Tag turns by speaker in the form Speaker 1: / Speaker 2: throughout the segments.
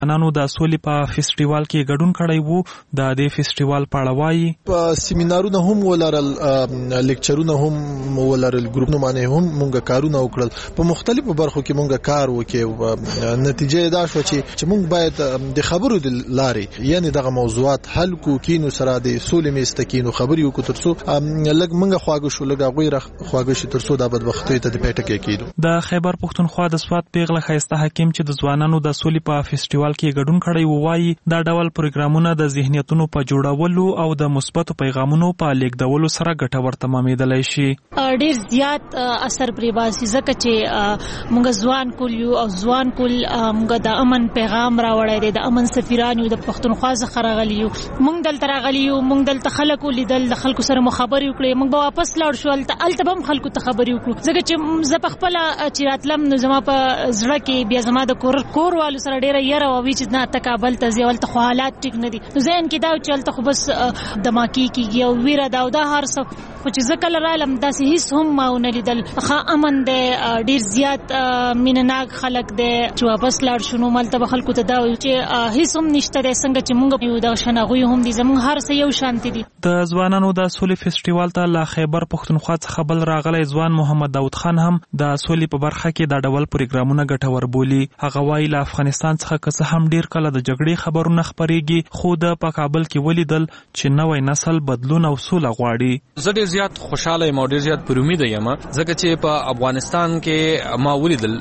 Speaker 1: نانو د سولې په فیسټیوال کې ګډون کړی وو د دې فیسټیوال په اړه وایي.
Speaker 2: په سیمینارونه هم ولرل، لیکچرونه هم ولرل، ګروپونه باندې هم مونږ کارونه وکړل. په مختلفو برخو کې مونږ کار وکړو. نتیجه دا شو چې مونږ باید د خبرو د لارې یعنی دغه موضوعات حل کو کینو سره د سولې مستکینو خبرې وکړو ترڅو لږ مونږ خواږه شو، لږ غوي خواږه شي ترڅو د بدبختۍ ته د پیټه کېدو.
Speaker 1: د خیبر پښتونخوا د سوات پیغله خیسته حکیم چې د ځوانانو د سولې په فیسټیوال کې ګډون کړی وو وایي دا ډول پروګرامونه د ذهنیتونو په جوړولو او د مثبتو پیغامونو په لیږدولو سره ګټور تمامېدلی شي.
Speaker 3: ډېر زیات اثر پرې باسي ځکه چې موږ ځوان کول یو او ځوان کول موږ د امن پیغام راوړی دی، د امن سفیران یو، د پښتونخوا څخه راغلي یو، موږ دلته راغلي یو، موږ دلته خلکو لیدل، د خلکو سره مو خبرې وکړې، موږ به واپس لاړ شو هلته به هم خلکو ته خبرې وکړو ځکه چې زه په خپله چې راتلم نو زما په زړه کې بیا زما د کور والو سره ډېره یره وه چې نه ته کابل ته ځې، هلته خو حالات ټیک نه دي. نو ذهن کې دا چې هلته خو بس دماکي کېږي او ویره ده او دا هر څه، خو چې زه کله رالم داسې هیڅ هم ما ونه لیدل. ښه امن دی، ډېر زیات مینهناک خلک دی چې واپس لاړ شو. نو هلته به خلکو ته دا وایو چې هیڅ هم نشته دی څنګه چې موږ یو دغه شان هغوی هم دي، زموږ هر څه یو شانتي دي.
Speaker 1: د ځوانانو د سولې فیسټیوال ته له خیبر پښتونخوا څخه بل راغلی ځوان محمد داود خان هم د سولې په برخه کې دا ډول پروګرامونه ګټور بولي. هغه وایي له افغانستان څخه که څه هم ډیر کله د جګړې خبرونه خپرېږي، خو د په کابل کې ولیدل چې نوی نسل بدلون او سوله غواړي.
Speaker 4: زه ډیر زیات خوشاله یم او ډیر زیات پر امید یم ځکه چې په افغانستان کې ما ولیدل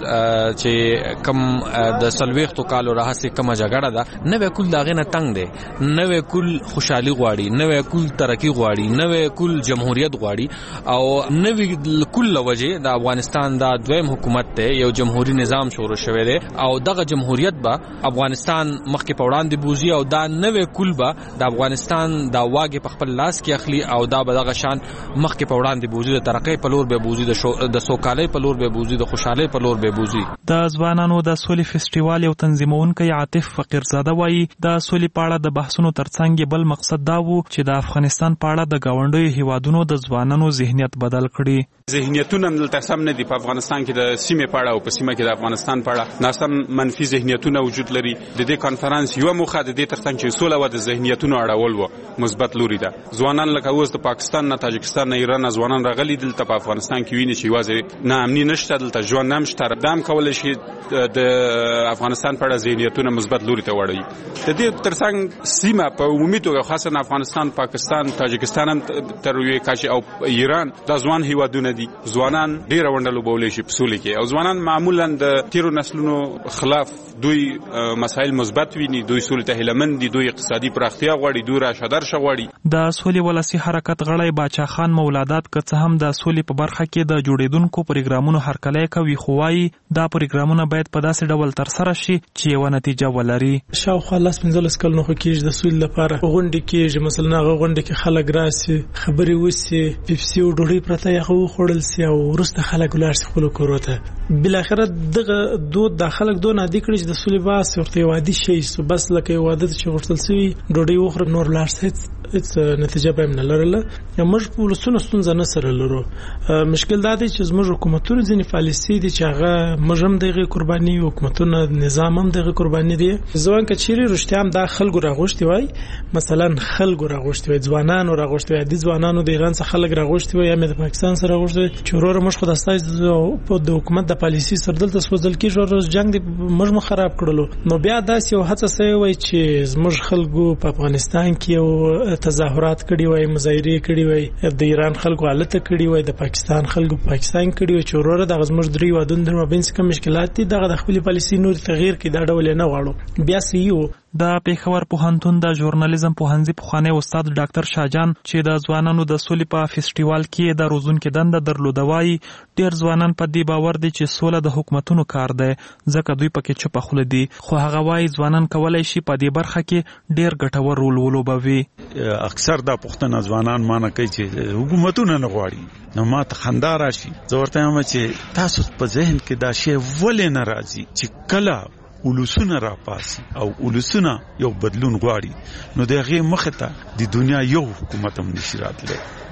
Speaker 4: چې کم د 40 کالو راهیسې کومه جګړه ده، نوې کول داغه نه تنگ دی، نوې کول خوشحالي غواړي، نوې کول ترقی غواړي، نوې کول جمهوریت غواړي او نوې کول لوجه د افغانستان دا دویم حکومت ته یو جمهوریت نظام شروع شوی دی او دغه جمهوریت به افغانستان مخکې په وړاندې بوزي او دا نوې کول به د افغانستان دا واګې په خپل لاس کې اخلي او دا به دغه شان مخکې په وړاندې بوزي، د ترقۍ په لور به بوزي، د سوکالۍ په لور به بوزي، د خوشحالۍ په لور به بوزي.
Speaker 1: د ځوانانو د سولې فیسټیوال یو تنظیمونکی عاطف فقیرزاده وایي د سولې په اړه د بحثونو ترڅنګ بل مقصد دا و چې د افغانستان په اړه د ګاونډیو هیوادونو د ځوانانو ذهنیت بدل کړي.
Speaker 5: ذهنیتونه دلته سم نه دي په افغانستان کې، د سیمې په اړه او په سیمه کې د افغانستان په اړه ناسم منفي ذهنیتونه وجود لري. د دې کانفرنس یو موخه د دې ترڅنګ چې سوله و د ذهنیتونو اړول و مثبت لوري ده. ځوانان لکه اوس د پاکستان نه، تاجکستان نه، ایران نه ځوانان راغلي دلته په افغانستان کې ویني چې یوازې نه امني نشته، دلته ژوند هم شته. دام کولای شي د افغانستان په اړه ذهنیتونه مثبت لوري ته وړي. د دې ترڅنګ سیمه په عمومي توګه خاصه افغانستان، پاکستان، تاجکستان هم تر یوې کچې او ایران دا ځوان هیوادونه دي. ځوانان ډېر وندلو بولې شي په سولې کې او ځوانان معمولا د تیرو نسلونو خلاف دوی مسایل مثبت ویني، دوی سولې ته هیلهمند دي، دوی اقتصادي پراختیا غواړي، دوی راشدارشه غواړي.
Speaker 1: د سولې ولسی حرکت غړی باچا خان مولادات که څه هم د سولې په برخه کې د جوړېدونکو پروګرامونو هرکلی کوي، خو وایي دا پروګرامونه باید په داسې ډول ترسره شي چې یوه نتیجه ولري.
Speaker 6: شاوخوا 15 کلونو خو کېږي د سولې لپاره غونډې کېږي، مثلا هغه غونډې کې خلک راسي، خبرې وسي، پیپسي او ډوډۍ پرته یې هغه وخوړل سي او وروسته خلک ولاړ سي خپلو کورو ته. بالاخره دغه دود د خلک دون عادي کړي چې د سولې بحث ورته یو عادي شی سو، بس لکه یو عادت چې غوښتل سوي ډوډۍ وخوره نور لاړ سي، هیڅ نتیجه به نه لرله. موږ په ولسونو ستونزه نه سره لرو. مشکل دا دی چې زموږ حکومتونه ځینې پالیسي دي چې هغه موږ هم دغه قرباني، حکومتونه نظام هم دغه قرباني دي. ځوان کچېری رښتیا هم دا خلکو راغوښتي وای، مثلا خلکو راغوښتي وای، ځوانانو راغوښتي وای، د ځوانانو د ایران څخه خلک راغوښتي وای یا د پاکستان سره راغوښتي چې ورور موږ خو د استاد د حکومت د پالیسي سره دلته سوځل کېږي او جنگ دی موږ خراب کړلو. نو بیا داسې یو هڅه سوی وای چې زموږ خلکو په افغانستان کې یو تظاهرات کړي وای، مظاهره کړي وای، د ایران خلکو حالت کړي وای، د پاکستان خلکو پاکستان کړي وای چې ورور د زموږ درې وادون د مابین څخه مشکلات دي، دغه د خپل پالیسي نور تغییر کړي دا ډول نه غواړو. بیا سيو
Speaker 1: د پیښور پوهنتون د ژورنالیزم پوهنځي پخوانی استاد ډاکټر شاجان چې د ځوانانو د سولې په فیسټیوال کې د روزونکو دنده درلوده وایي ډېر ځوانان په دې باور دي چې سوله د حکومتونو کار دی ځکه دوی پکې چوپ خوله دي، خو هغه وایي ځوانان کولای شي په دې برخه کې ډېر ګټور رول ولوبوي.
Speaker 7: اکثر د پښتون ځوانان مانه کوي چې حکومتونه نه غواړي، نو ما ته خندا راشي. زه ورته وایم چې تاسو په ذهن کې دا شی ولې نه راځي چې کله ولسونه را پاسي او ولسونه یو بدلون غواړي نو دغه مخه ته د دنیا یو حکومت هم نشي راتلی.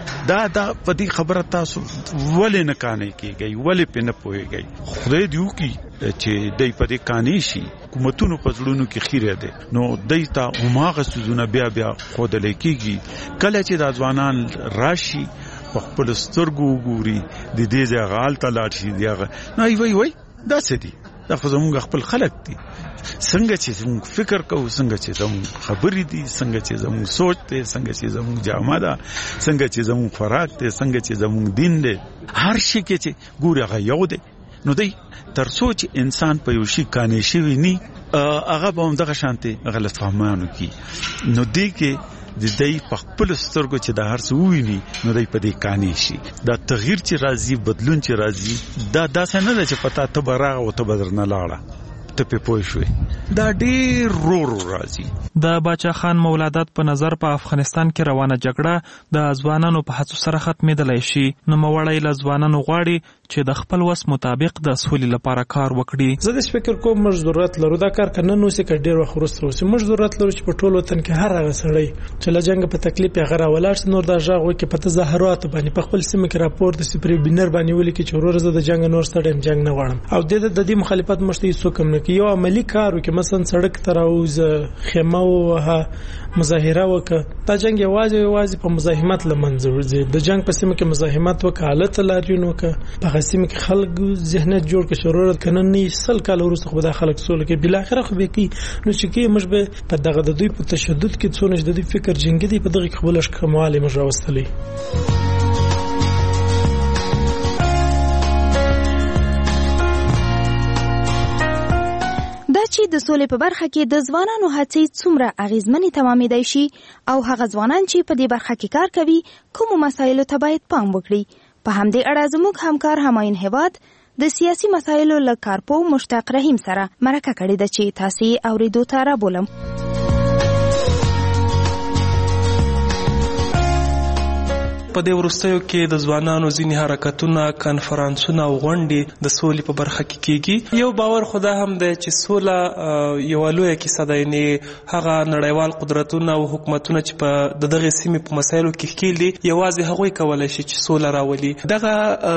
Speaker 7: دا په دې خبره تاسو ولې نه کانې کیږي ولې په نه پوهیږي خدای دیو کی چې دای په دې کانې شي حکومتونو په ځړونو کې خیره ده نو دای ته هماغه سوزونه بیا خود لیکيږي کله چې د ځوانان راشي په خپل سترګو ګوري د دې ځای تلاړ شي دیغه نو وای دا څه دي دا خو زموږ خپل خلک دي څنګه چې زموږ فکر کوو څنګه چې زموږ خبرې دي څنګه چې زموږ سوچ دی څنګه چې زموږ جامه ده څنګه چې زموږ خوراک دی څنګه چې زموږ دین دی هر شي کې چې ګوري هغه یو دی نو دی تر سوچ انسان په یو شي کانې شي ني هغه به هم دغه شانتي غلط فهمانو کی نو دی کې د دې په خپل سترګو چې د هر څه ویني نو دای په دې کانې شي دا تغییر چې راځي بدلون چې راځي دا داسې نه ده چې پتا ته براغه او ته بدر نه لاړه ته په پوه شوې دا ډېر رو راځي
Speaker 1: د باچا خان مولادت په نظر په افغانستان کې روانه جګړه د ځوانانو په هڅو سره ختمېدلای شي نو موړی له ځوانانو غواړي چې د خپل وس مطابق د سولې لپاره کار وکړي
Speaker 6: زه د فکر کوم موږ ضرورت لرو دا کار کنه نو سې ډېر وخت وروسته موږ ضرورت لرو چې په ټولو وطن کې هر هغه سړی چې له جنگ په تکلیف یې غره ولاړ نور دا ژغ وکي په تظاهرات باندې په خپل سیمه کې راپور د سپری بینر باندې ولیکي چې ورور زه د جنگ نور ستړم جنگ نه غواړم او د دې مخالفت مشته هیڅ کوم نه یو عملی کار وکي مثلا سړک تراوز خیمه او مظاهره وکړه دا جنگ یوازې په مزاحمت لمنځه ورځي د جنگ په سیمه کې مزاحمت وکړه حالت لاریون وکړه په سیمه کې خلک ذهنیت جوړ کړي شرورت کنه نه سل کال وروسته خو د خلک سول کې بل اخر خو به کی نو چې کې مش به په دغه د دوی په تشدد کې څونه د دوی فکر جنگي دی په دغه خپل شکماله مش راوستلې
Speaker 8: دا چې د سولې په برخه کې د ځوانانو هڅې څومره اغیزمنې تمامېدای شي او هغه ځوانان چې په دې برخه کې کار کوي کوم مسایلو ته باید پام وکړي په همدې اړه زموږ همکار همایون هیواد د سیاسي مسایلو له کارپو مشتاق رحیم سره مرکه کړې ده چې تاسو اوریدو ته رابولم
Speaker 9: په دې ورستیو کې د ځوانانو ځینې حرکتونه کانفرنسونه او غونډې د سولې په برخه کې کیږي یو باور خدا هم دی چې سوله یو لویه کیسه ده یعنې هغه نړیوال قدرتونه او حکومتونه چې په دغه سیمې په مسایلو کې ښکیل دي یوازې هغوی کولی شي چې سوله راولي
Speaker 10: دغه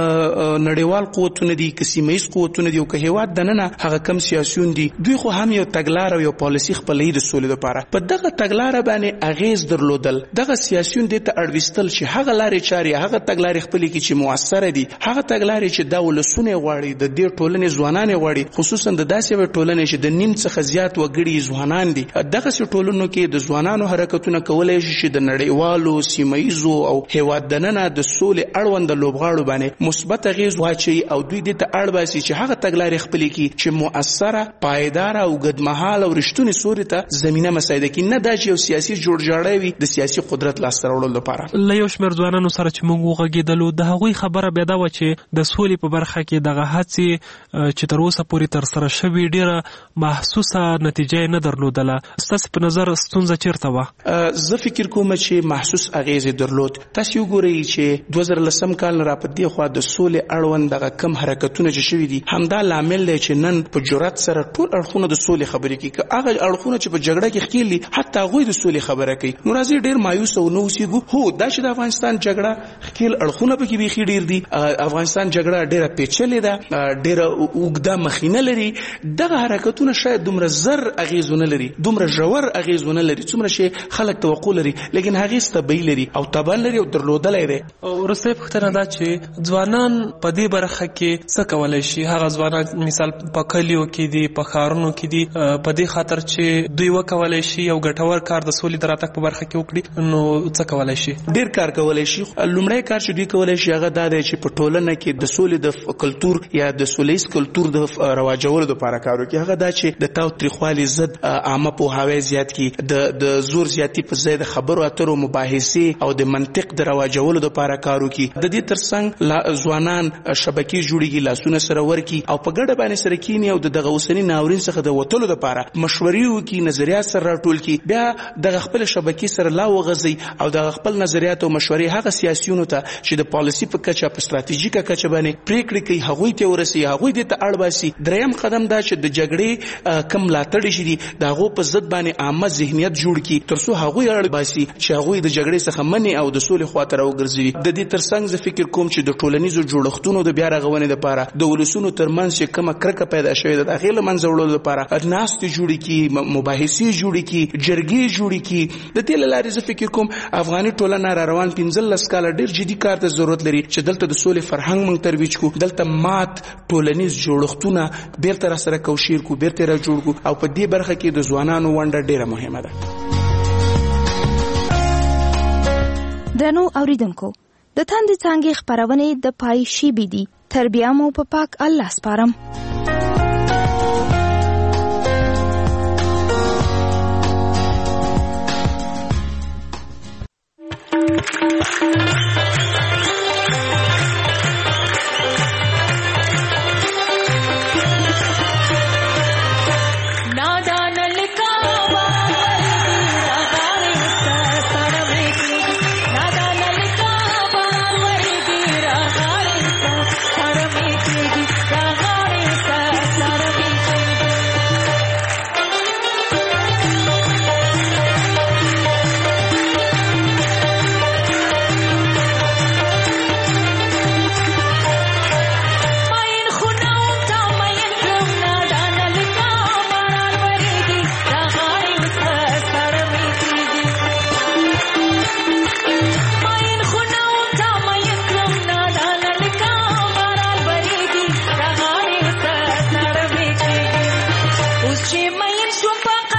Speaker 10: نړیوال قوتونه دي که سیمه ییز قوتونه دي او که هیواد دننه هغه کم سیاسیون دي دوی خو هم یو تګلاره او یو پالیسي خپلوي د سولې لپاره په دغه تګلاره باندې اغیز درلودل دغه سیاسیون دې ته اړوستل چې هغه لارې چارې هغه تګلارې خپلې کې چې موثره دي هغه تګلارې چې د ولسونه غواړي د دې ټولنې ځوانان غواړي خصوصا د داسې ټولنې چې د نیم څخه زیات وګړي ځوانان دي دغه ټولنو کې د ځوانانو حرکتونه کولای شي چې د نړیوالو سیمایزو او هیواد دننه د سولې اړوند لوبغاړو باندې مثبت اغیز واچي او دوی دې ته اړ باسي چې هغه تګلارې خپلې کې چې موثره پایدار او اوږدمهاله او رښتونی سولې ته زمينه مساعده کوي نه دا چې یو سیاسي جوړجاړی وي د سیاسي قدرت لاسته راوړلو لپاره
Speaker 1: له یو شمېر ځوانانو سره چې موږ وغږېدلو د هغوی خبره بیا دا وه چې د سولې په برخه کې دغه هڅې چې تر اوسه پورې ترسره شوي ډېره محسوسه نتیجه یې نه درلودله ستاسې په نظر ستونزه چیرته وه
Speaker 10: زه فکر کوم چې محسوس اغیز درلود تاسو وګورئ چې 2010 کال را په دې خوا د سولې اړوند دغه کم حرکتونه چې شوي دي همدا لامل دی چې نن په جرأت سره ټول اړخونه د سولې خبرې کوي که هغه اړخونه چې په جګړه کې ښکیل دي حتی هغوی د سولې خبره کوي نو راځي ډېر مایوس او نه اوسېږو هو دا چې د افغانستان جګړه خپل اړخونه پکې بیخي ډیر دي افغانستان جګړه ډیره پیچلې ده ډیره اوږده مخینه لري دغه حرکتونه شاید دومره زر اغیزونه لري دومره ژور اغیزونه لري څومره شي خلک توقع لري لیکن هغه ستبې لري او تبان لري او درلودلې ده
Speaker 9: ورسته پختنه دا چې ځوانان په دې برخه کې څه کولای شي هغه ځوانان مثال په کلیو کې دي په ښارونو کې دي په دې خاطر چې دوی وکولای شي یو ګټور کار د سولې دراتک په برخه کې وکړي نو څه کولای شي
Speaker 10: ډیر کار کولای شي لومړی کار چې دوی کولای شي هغه دا دی چې په ټولنه کې د سولې د کلچر یا د سولېز کلچر د رواجولو لپاره کار وکړي هغه دا چې د تاوتریخوالي ضد عامه پوهاوی زیات کی د زور زیاتی په ځای د خبرو اترو مباحثې او د منطق د رواجولو لپاره کار وکړي د دې ترڅنګ ځوانان شبکې جوړیږي لاسونه سره ورکی او په ګډه باندې سره کینی او دغه اوسنی ناورین څخه د وټلو لپاره مشورې وکړي نظریات سره راټول کړي بیا د خپل شبکې سره لا وغځي او د خپل نظریات او مشورې هغه سیاسيونو ته چې د پالیسي په کچه په ستراتیژیکه کچه باندې پریکړې کوي هغوی ته ورسي هغوی ته اړ باسي. دریم قدم دا چې د جګړې کم ملاتړ شي دغه په ضد باندې عامه ذهنیت جوړ کی ترڅو هغوی اړ باسي چې هغوی د جګړې څخه منی او د سولې خواته راوګرځي. د دې ترڅنګ زه فکر کوم چې د ټولنیزو جوړښتونو د بیا رغونې لپاره د ولسونو ترمنځ چې کومه کرکه پیدا شوې ده د هغې له منځه وړلو لپاره ناستې جوړې کړي مباحثې جوړې کړي جرګې جوړې کړي. د دې له لارې زه فکر کوم افغاني ټولنه را روان 15 کاله ډېر جدي کار ته ضرورت لري چې دلته د سولې فرهنګ موږ ترویج کړو دلته مات ټولنیز جوړښتونه بیرته را سره کوشیر کړو بیرته را جوړ کړو او په دې برخه کې د ځوانانو ونډه ډېره مهمه ده.
Speaker 8: درنو اوریدونکو د تاندې څانګې خپرونې د پای شیبې دي تر بیا مو په پاک الله سپارم.
Speaker 11: She may